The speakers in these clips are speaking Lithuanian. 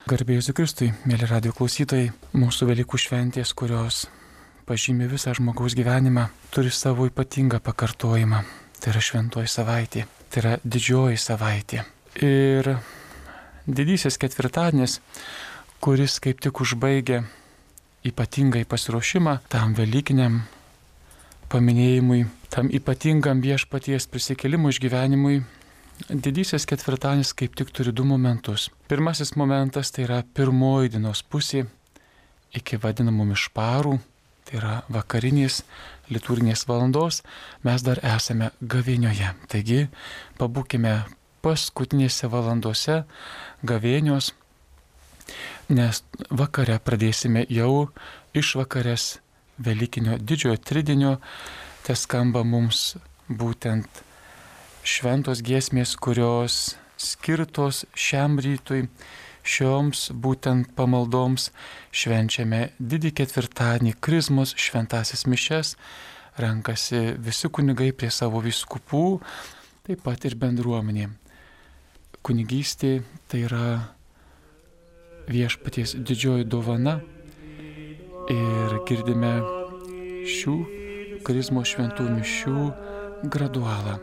Garbė Jėzui Kristui, mėly radio klausytojai, mūsų Velykų šventės, kurios pažymi visą žmogaus gyvenimą, turi savo ypatingą pakartojimą. Tai yra šventoji savaitė, tai yra didžioji savaitė. Ir didysis ketvirtadienis, kuris kaip tik užbaigia ypatingai pasiruošimą tam velykiniam paminėjimui, tam ypatingam viešpaties prisikėlimų išgyvenimui. Didysis ketvirtadienis kaip tik turi du momentus. Pirmasis momentas tai yra pirmoji dienos pusė iki vadinamų mišparų, tai yra vakarinės liturginės valandos, mes dar esame gavėnioje. Taigi pabūkime paskutinėse valandose gavėnios, nes vakare pradėsime jau išvakarės Velykinio didžiojo tridienio, tai skamba mums būtent šventos giesmės, kurios skirtos šiam rytui, šioms būtent pamaldoms švenčiame didį ketvirtadienį, krizmos šventasis mišias, renkasi visi kunigai prie savo vyskupų, taip pat ir bendruomenė. Kunigystė tai yra viešpaties didžioji dovana ir girdime šių krizmos šventų mišių gradualą.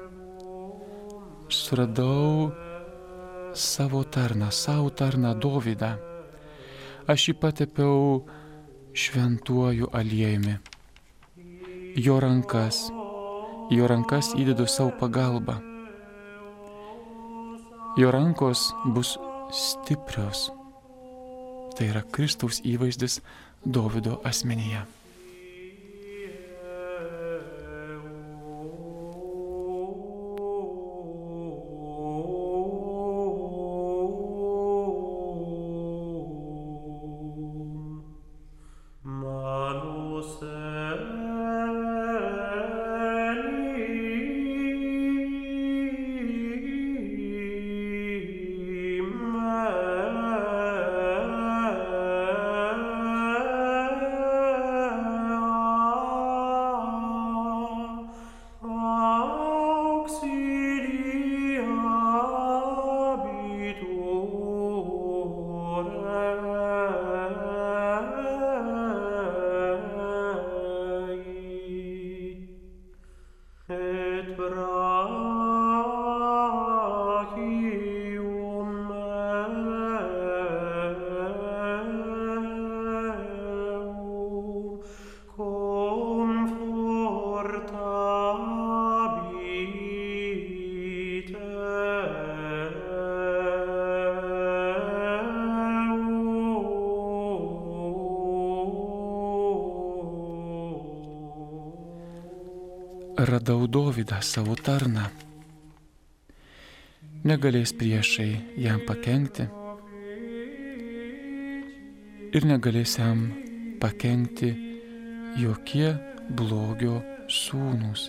Suradau savo tarną Dovydą. Aš jį patepiau šventuoju aliejumi. Jo rankas įdedu savo pagalbą. Jo rankos bus stiprios. Tai yra Kristaus įvaizdis Dovydo asmenyje. Radau Dovydą savo tarną. Negalės priešai jam pakenkti ir negalės jam pakenkti jokie blogio sūnūs.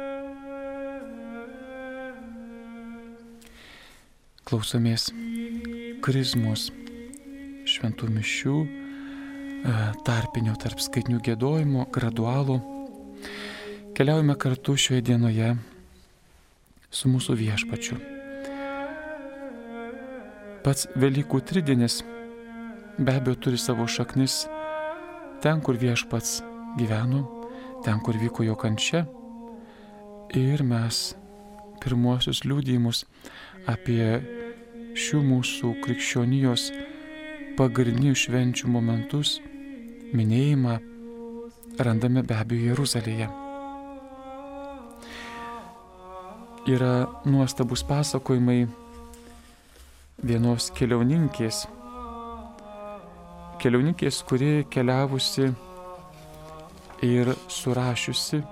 Klausomės krizmos šventų mišių, tarpinio tarp skaitinių giedojimo, gradualų. Keliaujame kartu šioje dienoje su mūsų viešpačiu. Pats Velykų tridienis be abejo turi savo šaknis ten, kur viešpats gyveno, ten, kur vyko jo kančia. Ir mes pirmuosius liudijimus apie šių mūsų krikščionijos pagrindinių švenčių momentus, minėjimą, randame be abejo Jeruzalėje. Yra nuostabus pasakojimai vienos keliauninkės, kuri keliavusi ir surašiusi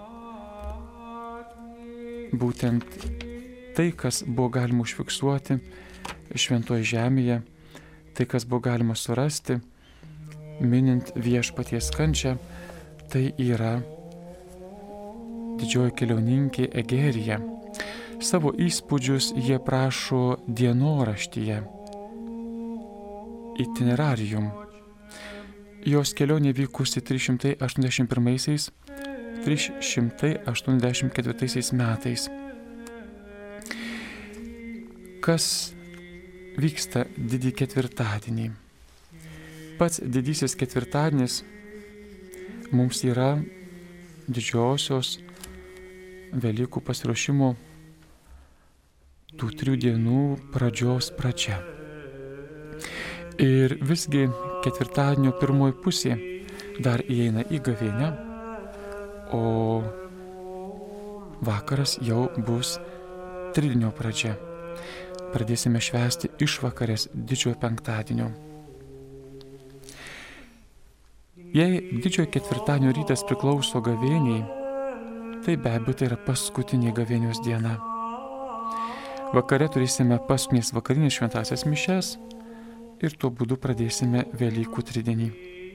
būtent tai, kas buvo galima užfiksuoti šventoje žemėje, tai, kas buvo galima surasti, minint viešpaties kančią, tai yra didžioji keliauninkė Egerija. Savo įspūdžius jie prašo dienoraštyje Itinerarium. Jos kelionė vykusi 381-384 metais. Kas vyksta didį ketvirtadienį? Pats didysis ketvirtadienis mums yra didžiosios Velykų pasiruošimo tų 3 dienų pradžios pradžia. Ir visgi ketvirtadienio pirmoji pusė dar įeina į gavėnią, o vakaras jau bus tridienio pradžia. Pradėsime švęsti išvakarės didžiojo penktadienio. Jei didžiojo ketvirtadienio rytas priklauso gavėniai, tai be abejo tai yra paskutinė gavėnios diena. Vakare turėsime paskutinės vakarinės šventąsias mišias ir tuo būdu pradėsime Velykų tridienį.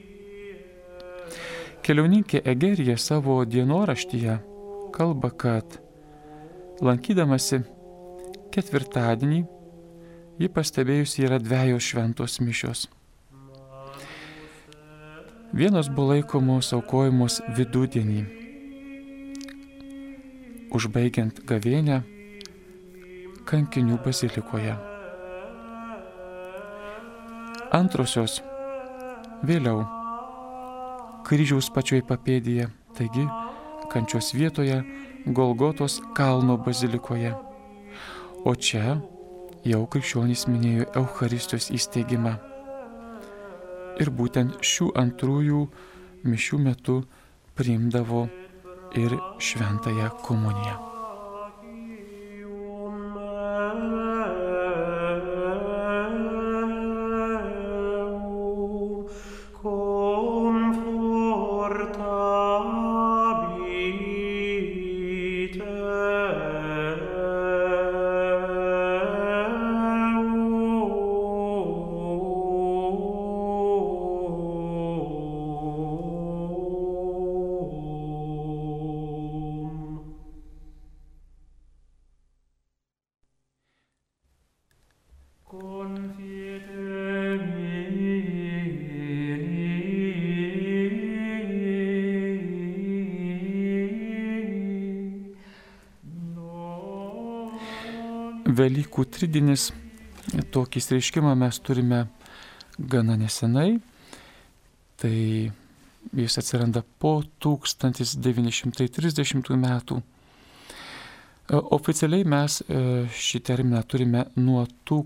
Keliauninkė Egerija savo dienoraštyje kalba, kad lankydamasi ketvirtadienį ji pastebėjusi yra 2 šventos mišios. Vienos buvo laikomos aukojamos vidudienį, užbaigiant gavėnią kankinių bazilikoje. Antrosios vėliau kryžiaus pačioje papėdėje, taigi kančios vietoje Golgotos kalno bazilikoje. O čia jau krikščionys minėjo Eucharistijos įsteigimą. Ir būtent šių antrųjų mišių metu priimdavo ir šventąją komuniją. Velykų tridienis, tokį išreiškimą mes turime gana nesenai, tai jis atsiranda po 1930 metų. Oficialiai mes šį terminą turime nuo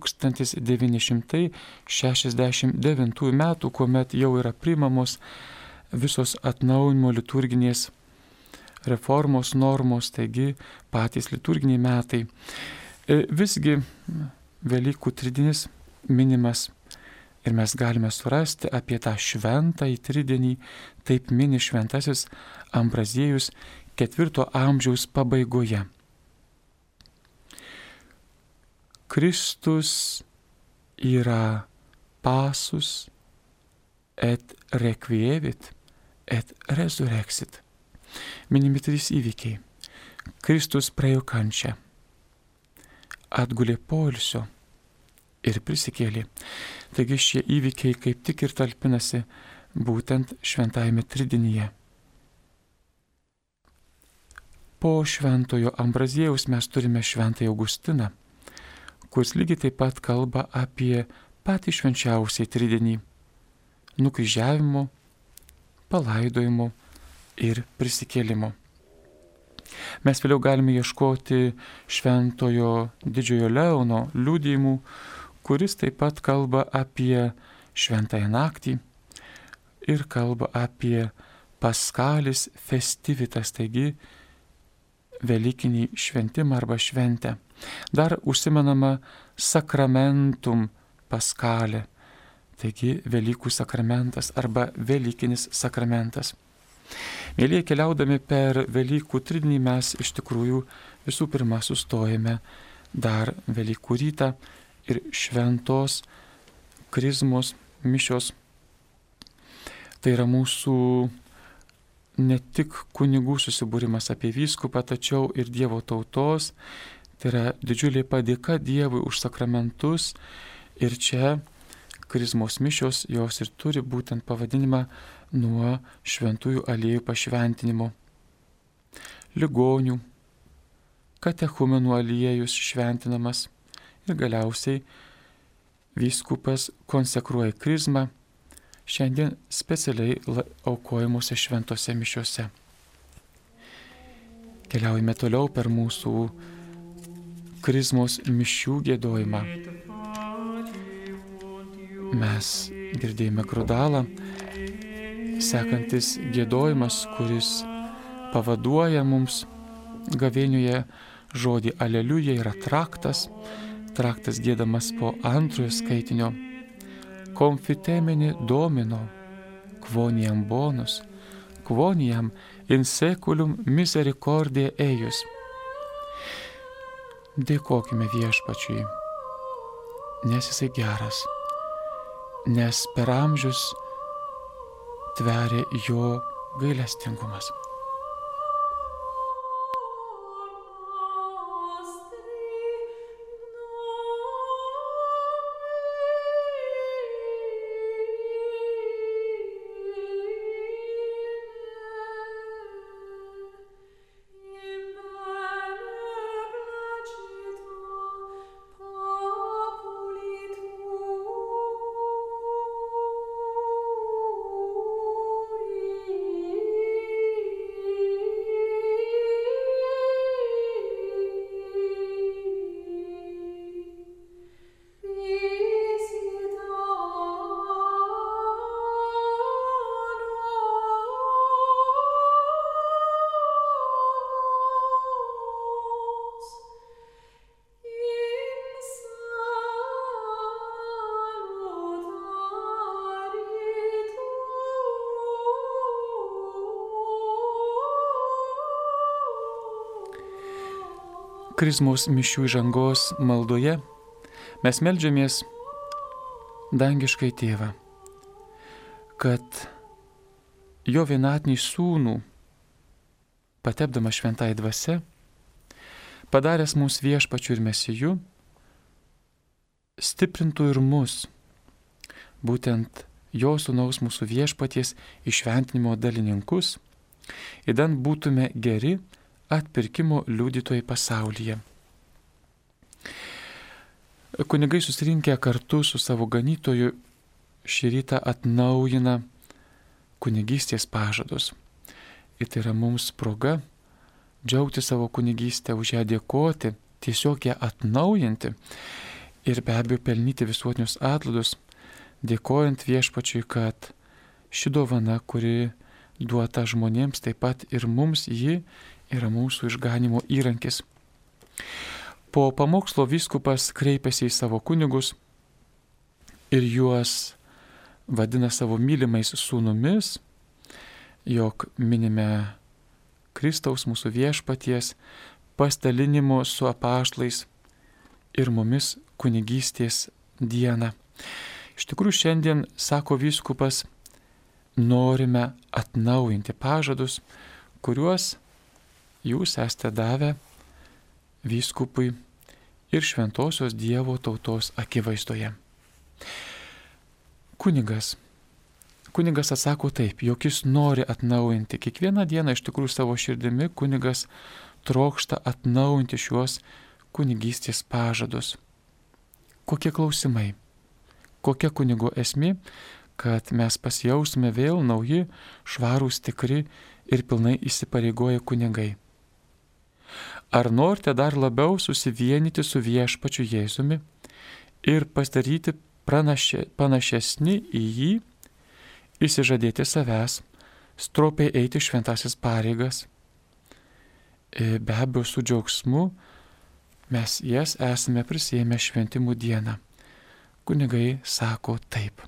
1969 metų, kuomet jau yra priimamos visos atnaujinimo liturginės reformos normos, taigi patys liturginiai metai. Visgi Velykų tridienis minimas ir mes galime surasti apie tą šventąjį tridienį, taip mini šventasis Ambraziejus 4 amžiaus pabaigoje. Kristus yra pasus et requievit et resurrexit. Minimi 3 įvykiai. Kristus praėjo kančią, atgulė poilsio ir prisikėlė. Taigi šie įvykiai kaip tik ir talpinasi būtent šventajame tridinyje. Po šventojo Ambraziejaus mes turime šventąjį Augustiną, kuris lygiai taip pat kalba apie patį švenčiausią tridienį - nukryžiavimo, palaidojimo ir prisikėlimo. Mes vėliau galime ieškoti šventojo didžiojo Leono liudijimų, kuris taip pat kalba apie šventąją naktį ir kalba apie Paskalis festivitas, taigi velykinį šventimą arba šventę. Dar užsimenama sakramentum Paskalė, taigi Velykų sakramentas arba velykinis sakramentas. Mėlyje, keliaudami per Velykų tridienį mes iš tikrųjų visų pirma sustojame dar Velykų rytą ir šventos krizmos mišios. Tai yra mūsų ne tik kunigų susibūrimas apie vyskupą, tačiau ir Dievo tautos. Tai yra didžiulė padėka Dievui už sakramentus ir čia krizmos mišios jos ir turi būtent pavadinimą nuo šventųjų aliejų pašventinimo. Ligonių, katechumenų aliejus šventinamas ir galiausiai vyskupas konsekruoja krizmą, šiandien specialiai aukojimuose šventose mišiuose. Keliaujame toliau per mūsų krizmos mišių giedojimą. Mes girdėjome grudalą, sekantis giedojimas, kuris pavaduoja mums gavėnioje žodį aleliuja, yra traktas giedamas po antrojo skaitinio. Confitemini Domino, quoniam bonus, quoniam in seculum misericordia eius. Dėkokime Viešpačiui, nes Jisai geras, nes per amžius tveria jo gailestingumas. Krizmos mišių įžangos maldoje mes meldžiamės dangiškai Tėvą, kad jo vienatinį sūnų, patepdama šventai dvasia, padaręs mūsų Viešpačiu ir Mesiju, stiprintų ir mus, būtent jo sūnaus mūsų Viešpaties įšventinimo dalininkus, idant būtume geri atpirkimo liudytojai pasaulyje. Kunigai susirinkę kartu su savo ganytoju šį rytą atnaujina kunigystės pažadus. Ir tai yra mums proga džiaugti savo kunigystę, už ją dėkoti, tiesiog ją atnaujinti ir be abejo pelnyti visuotinius atlaidus, dėkojant Viešpačiui, kad ši dovana, kuri duota žmonėms, taip pat ir mums, ji yra mūsų išganimo įrankis. Po pamokslo vyskupas kreipiasi į savo kunigus ir juos vadina savo mylimais sūnumis, jog minime Kristaus mūsų Viešpaties pasidalinimo su apaštlais ir mumis kunigystės dieną. Iš tikrųjų šiandien, sako vyskupas, norime atnaujinti pažadus, kuriuos jūs esate davę vyskupui ir šventosios Dievo tautos akivaizdoje. Kunigas atsako taip, jog jis nori atnaujinti. Kiekvieną dieną iš tikrųjų savo širdimi kunigas trokšta atnaujinti šiuos kunigystės pažadus. Kokie klausimai? Kokia kunigo esmė, kad mes pasijaustume vėl nauji, švarūs, tikri ir pilnai įsipareigoję kunigai? Ar norite dar labiau susivienyti su Viešpačiu Jėzumi ir pasidaryti panašesni į jį, įsižadėti savęs, stropiai eiti šventasis pareigas? Be abejo, su džiaugsmu mes jas esame prisiėmę šventimų dieną. Kunigai sako taip.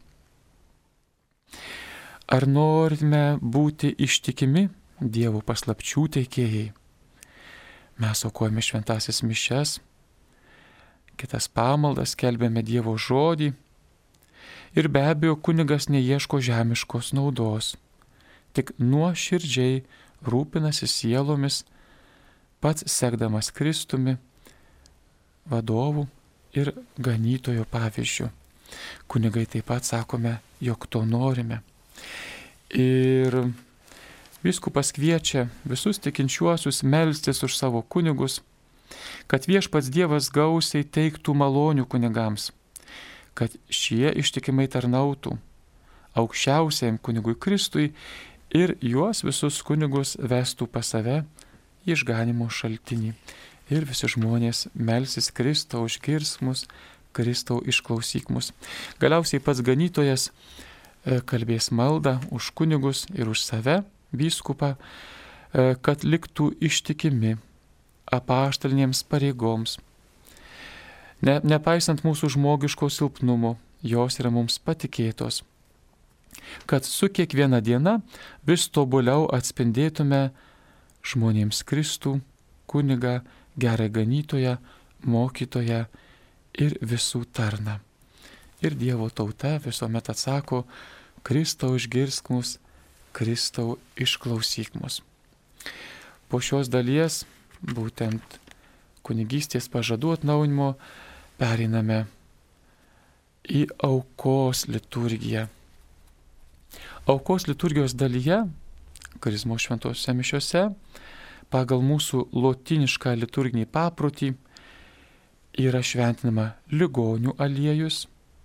Ar norime būti ištikimi Dievo paslapčių teikėjai? Mes aukojame šventasis mišias, kitas pamaldas, skelbėme Dievo žodį ir be abejo kunigas neieško žemiškos naudos, tik nuoširdžiai rūpinasi sielomis, pats sekdamas Kristumi, vadovų ir ganytojo pavyzdžiu. Kunigai taip pat sakome, jog to norime. Ir vyskupas kviečia visus tikinčiuosius melstis už savo kunigus, kad Viešpats Dievas gausiai teiktų malonių kunigams, kad šie ištikimai tarnautų, aukščiausiajam kunigui Kristui ir juos visus kunigus vestų pas save į išganimo šaltinį. Ir visi žmonės melsis Kristau išgirs mus, Kristau išklausyk mus. Galiausiai pats ganytojas kalbės maldą už kunigus ir už save, vyskupą, kad liktų ištikimi apaštalinėms pareigoms. Nepaisant mūsų žmogiško silpnumo, jos yra mums patikėtos. Kad su kiekviena diena vis tobuliau atspindėtume žmonėms Kristų, kunigą, gerą ganytoją, mokytoją ir visų tarną. Ir Dievo tauta visuomet atsako, Kristau išgirsk mus, Kristau išklausyk mus. Po šios dalies, būtent kunigystės pažadų atnaujinimo, pereiname į aukos liturgiją. Aukos liturgijos dalyje, Karizmos šventosiuose mišiuose, pagal mūsų lotynišką liturginį paprotį yra šventinama ligonių aliejus,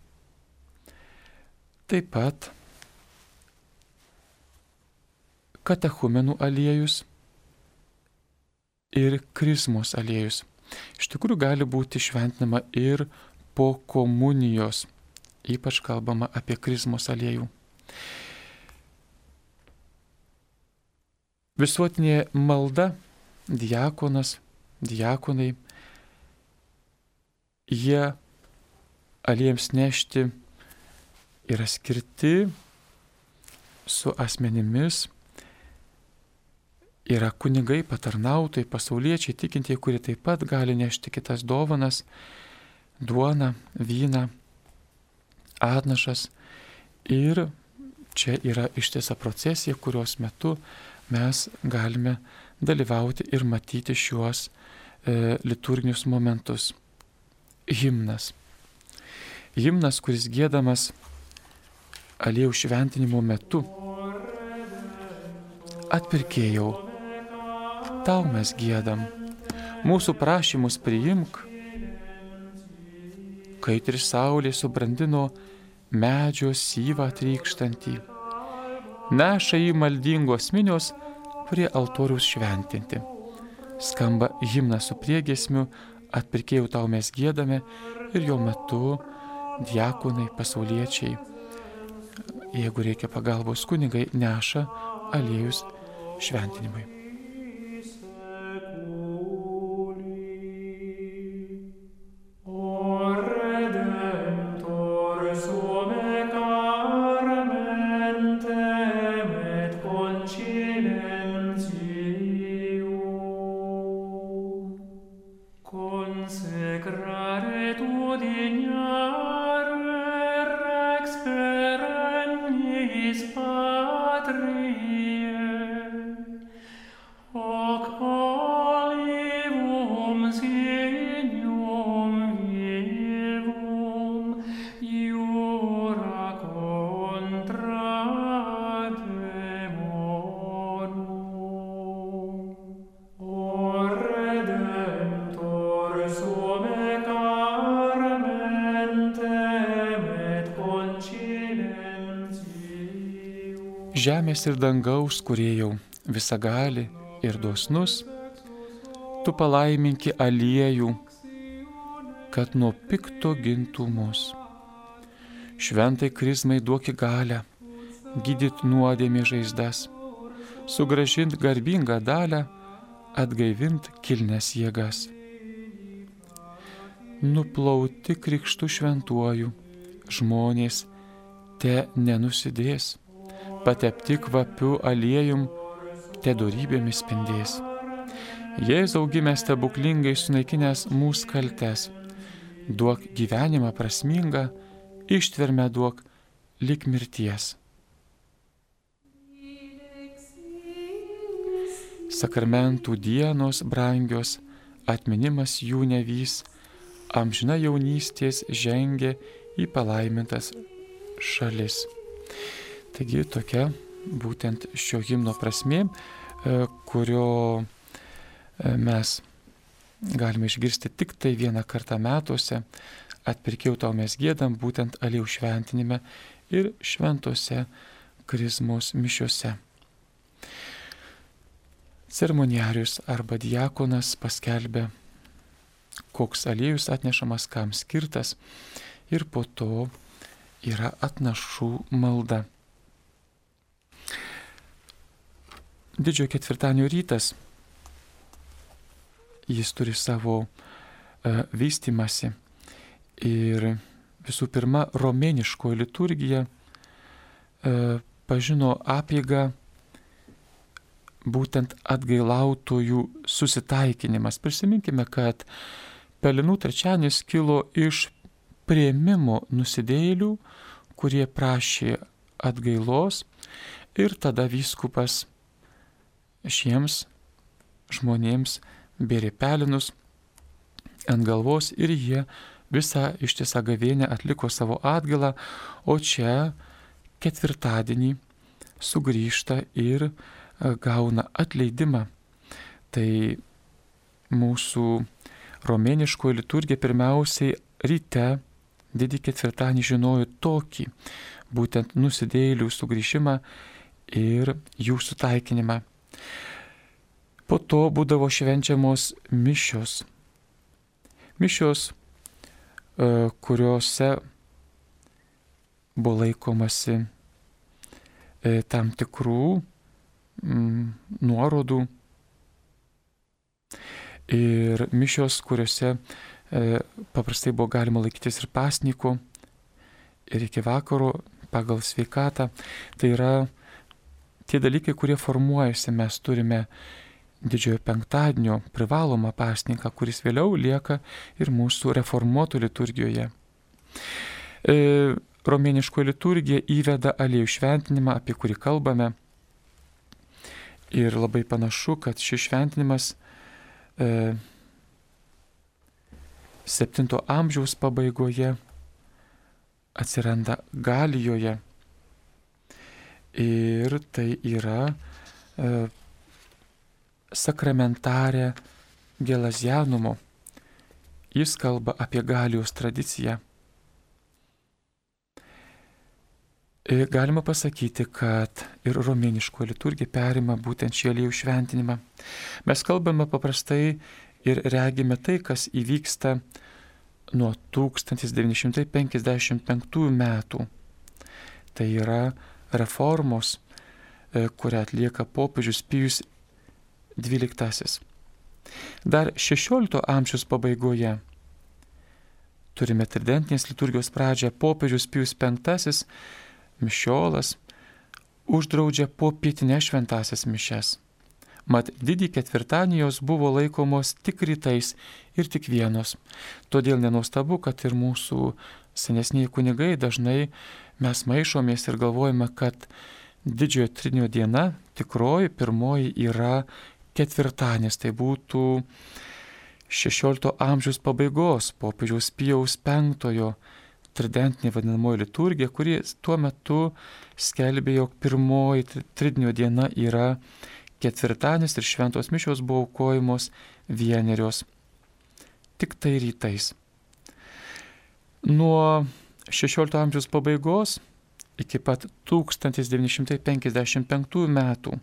taip pat katechumenų aliejus ir krizmos aliejus. Iš tikrųjų gali būti šventinama ir po komunijos, ypač kalbama apie krizmos aliejų. Visuotinė malda, diakonai, jie aliejams nešti yra skirti su asmenimis, yra kunigai, patarnautojai, pasauliečiai, tikintieji, kurie taip pat gali nešti kitas dovanas, duoną, vyną, atnašas. Ir čia yra ištisa procesija, kurios metu mes galime dalyvauti ir matyti šiuos liturginius momentus. Himnas. Himnas, kuris giedamas aliejų šventinimo metu. Atpirkėjau, tau mes giedam, mūsų prašymus priimk, kaitri saulė subrandino medžio syvą trykštantį. Neša į maldingos minios prie altoriaus šventinti. Skamba himnas su priegiesmiu, atpirkėjau tau mes giedame ir jo metu diakonai, pasauliečiai, jeigu reikia pagalbos kunigai, neša aliejus šventinimui. Žemės ir dangaus kūrėjau, visagali ir dosnus, tu palaiminki aliejų, kad nuo pikto gintų mus. Šventai krizmai duoki galią, gydyt nuodėmė žaizdas, sugrąžint garbingą dalią, atgaivint kilnes jėgas. Nuplauti krikštu šventuoju, žmonės te nenusidės, patepti kvapiu aliejum, te dorybėmis spindės. Jėzau gimęs stebuklingai sunaikinęs mūsų kaltes, duok gyvenimą prasmingą, ištvermę duok lik mirties. Sakramentų dienos brangios, atminimas jų nevys, amžina jaunystės žengia į palaimintas šalis. Taigi tokia būtent šio himno prasmė, kurio mes galime išgirsti tik tai vieną kartą metuose. Atpirkėjau tau mes giedam būtent aliejų šventinime ir šventose krizmos mišiose. Ceremoniarius arba diakonas paskelbia, koks aliejus atnešamas, kam skirtas, ir po to yra atnašų malda. Didžiojo ketvirtadienio rytas, jis turi savo vystymasi ir visų pirma romėniškoji liturgija pažino apeigą būtent atgailautojų susitaikinimas. Prisiminkime, kad Pelenų trečiadienis kilo iš priėmimo nusidėjėlių, kurie prašė atgailos, ir tada vyskupas šiems žmonėms bėrė pelenus ant galvos ir jie visą ištisą gavėnią atliko savo atgailą, o čia ketvirtadienį sugrįžta ir gauna atleidimą. Tai mūsų romėniškoji liturgija pirmiausiai ryte didį ketvirtadienį žinojo tokį, būtent nusidėjėlių sugrįžimą ir jų sutaikinimą. Po to būdavo švenčiamos mišios. Mišios, kuriuose buvo laikomasi tam tikrų nuorodų, ir mišios, kuriuose paprastai buvo galima laikytis ir pasnikų, ir iki vakaro pagal sveikatą. Tai yra tie dalykai, kurie formuojasi. Mes turime didžiojo penktadienio privalomą pasninką, kuris vėliau lieka ir mūsų reformuotų liturgijoje. Romėniškoji liturgija įveda aliejų šventinimą, apie kurį kalbame. Ir labai panašu, kad šis šventinimas 7 amžiaus pabaigoje atsiranda Galijoje. Ir tai yra sakramentarė Gelazianumo. Jis kalba apie Galijos tradiciją. Galima pasakyti, kad ir romėniškoji liturgija perima būtent šį aliejų šventinimą. Mes kalbame paprastai ir regime tai, kas įvyksta nuo 1955 metų. Tai yra reformos, kurią atlieka popiežius Pijus XII. Dar 16 amžiaus pabaigoje turime tridentinės liturgijos pradžią. Popiežius Pijus V mišiolas uždraudžia popietinės šventąsias mišias. Mat didį ketvirtadienį jos buvo laikomos tik rytais ir tik vienos. Todėl nenuostabu, kad ir mūsų senesniai kunigai dažnai mes maišomės ir galvojame, kad didžiojo tridienio diena, tikroji pirmoji, yra ketvirtadienis. Tai būtų 16 amžiaus pabaigos popiežiaus Pijaus V tridentinė vadinamoji liturgija, kuri tuo metu skelbė, jog pirmoji tridienio diena yra ketvirtadienis ir šventos mišios buvo aukojamos vienerios. Tik tai rytais. Nuo 16 amžiaus pabaigos iki pat 1955 metų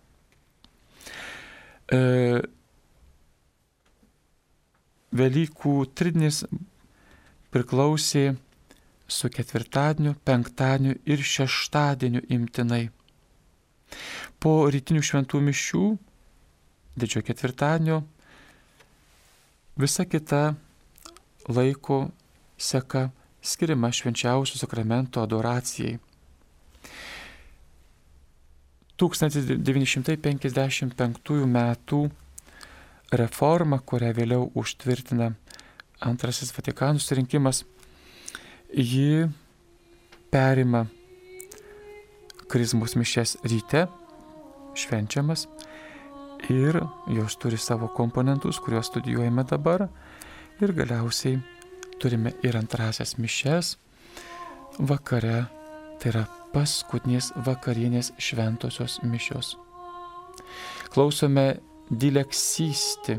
Velykų tridienis priklausė su ketvirtadieniu, penktadieniu ir šeštadieniu imtinai. Po rytinių šventų mišių, didžiojo ketvirtadienio, visa kita laiko seka skiriama švenčiausių sakramento adoracijai. 1955 metų reforma, kurią vėliau užtvirtina Antrasis Vatikano susirinkimas, ji perima krizmos mišias ryte, švenčiamas, ir jos turi savo komponentus, kuriuos studijuojame dabar, ir galiausiai turime ir antrasias mišias vakare, tai yra paskutinės vakarienės šventosios mišios. Klausome dileksisti,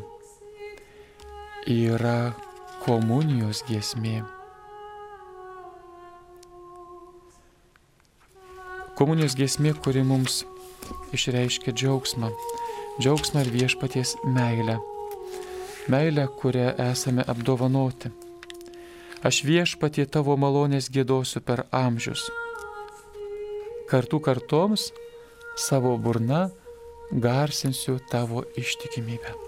yra komunijos giesmė. Komunijos giesmė, kuri mums išreiškia džiaugsmą. Džiaugsmą ir viešpaties meilę. Meilę, kurią esame apdovanoti. Aš viešpatie tavo malonės giedosiu per amžius. Kartų kartoms savo burna garsinsiu tavo ištikimybę.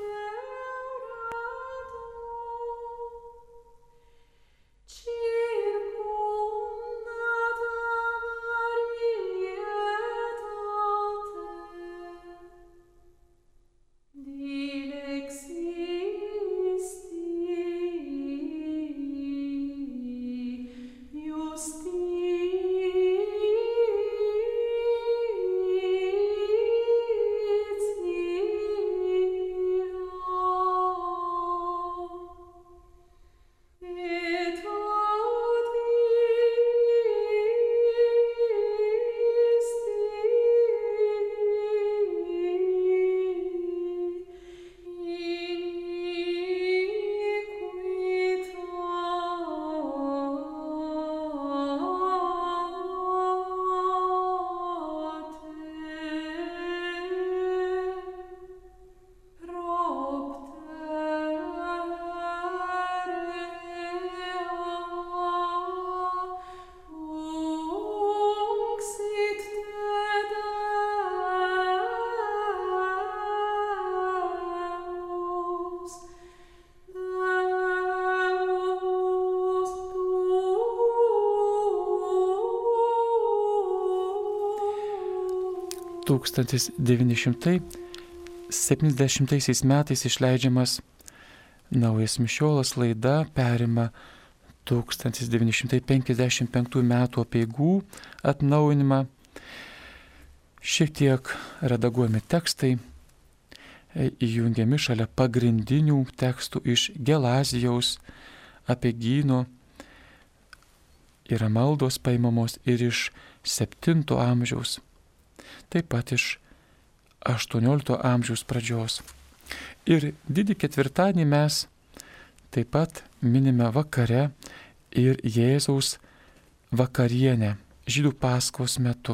Tūkstantis 970 metais išleidžiamas naujas mišiolas, laida perima 1955 metų apeigų atnaujinimą. Šiek tiek redaguojami tekstai, įjungiami šalia pagrindinių tekstų iš Gelazijaus apeigyno, yra maldos paimamos ir iš 7 amžiaus. Taip pat iš 18 amžiaus pradžios. Ir didį ketvirtadienį mes taip pat minime vakare ir Jėzaus vakarienę žydų Paskos metu.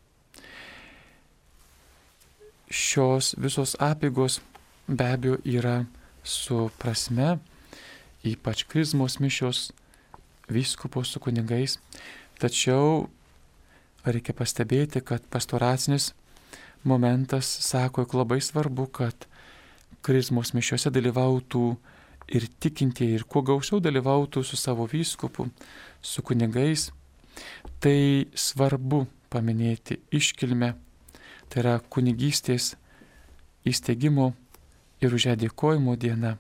Šios visos apeigos be abejo yra su prasme, ypač krizmos mišios, vyskupo su kunigais, tačiau reikia pastebėti, kad pastoracinis momentas sako, jog labai svarbu, kad krizmos mišiose dalyvautų ir tikintieji, ir kuo gausiau dalyvautų su savo vyskupu, su kunigais. Tai svarbu paminėti iškilmę, tai yra kunigystės įsteigimo ir už ją dėkojimo diena.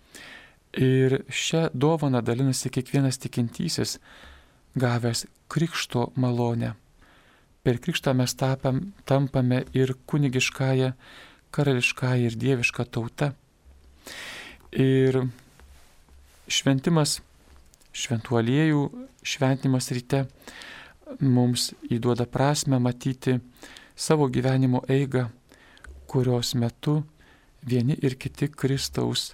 Ir šią dovaną dalinasi kiekvienas tikintysis, gavęs krikšto malonę. Per krikštą mes tampame ir kunigiškąją, karališkąją ir dievišką tautą. Ir šventimas, šventų aliejų šventimas ryte mums įduoda prasmę matyti savo gyvenimo eigą, kurios metu vieni ir kiti Kristaus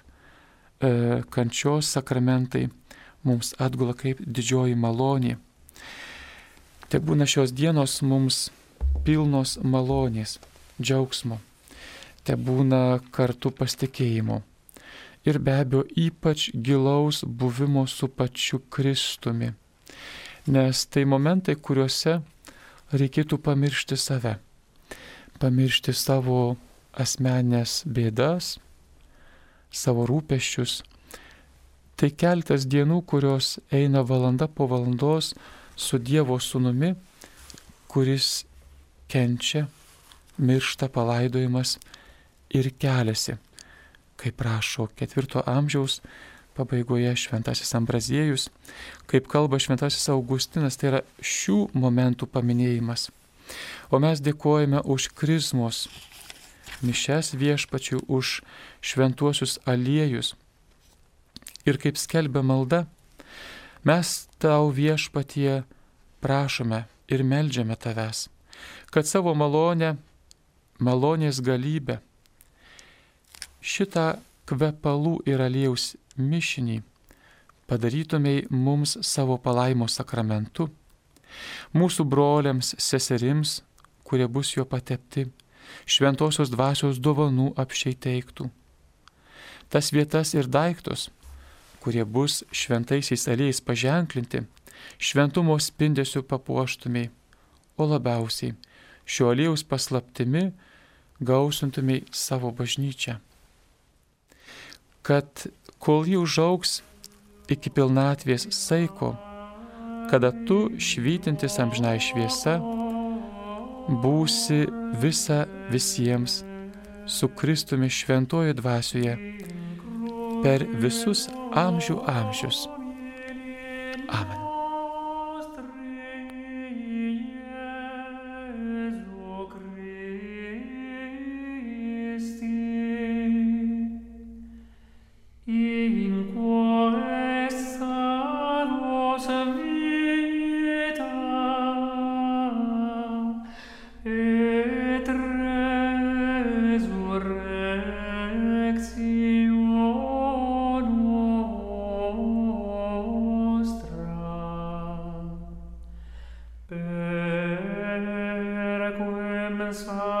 kančios sakramentai mums atgula kaip didžioji malonė. Te būna šios dienos mums pilnos malonės, džiaugsmo, te būna kartu pasitikėjimo ir be abejo ypač gilaus buvimo su pačiu Kristumi, nes tai momentai, kuriuose reikėtų pamiršti save, pamiršti savo asmenines bėdas, savo rūpesčius. Tai keletas dienų, kurios eina valanda po valandos su Dievo sūnumi, kuris kenčia, miršta, palaidojimas ir keliasi, kaip rašo 4 amžiaus pabaigoje šventasis Ambraziejus, kaip kalba šventasis Augustinas, tai yra šių momentų paminėjimas. O mes dėkojame už krizmos mišias viešpačiui, už šventuosius aliejus. Ir kaip skelbia malda, mes tau viešpatie prašome ir meldžiame tavęs, kad savo malonės galybę, šitą kvepalų ir aliejaus mišinį padarytumei mums savo palaimos sakramentu Mūsų broliams, seserims, kurie bus jo patepti, šventosios dvasios dovanų apsčiai teiktų. Tas vietas ir daiktus, kurie bus šventaisiais aliejais paženklinti, šventumo spindesiu papuoštumei, o labiausiai šio aliejaus paslaptimi gausintumei savo bažnyčią. Kad kol ji užaugs iki pilnatvės saiko, kada tu švytintis amžinai šviesa, būsi visa visiems su Kristumi šventojo dvasioje per visus amžių amžius. Amen. Sa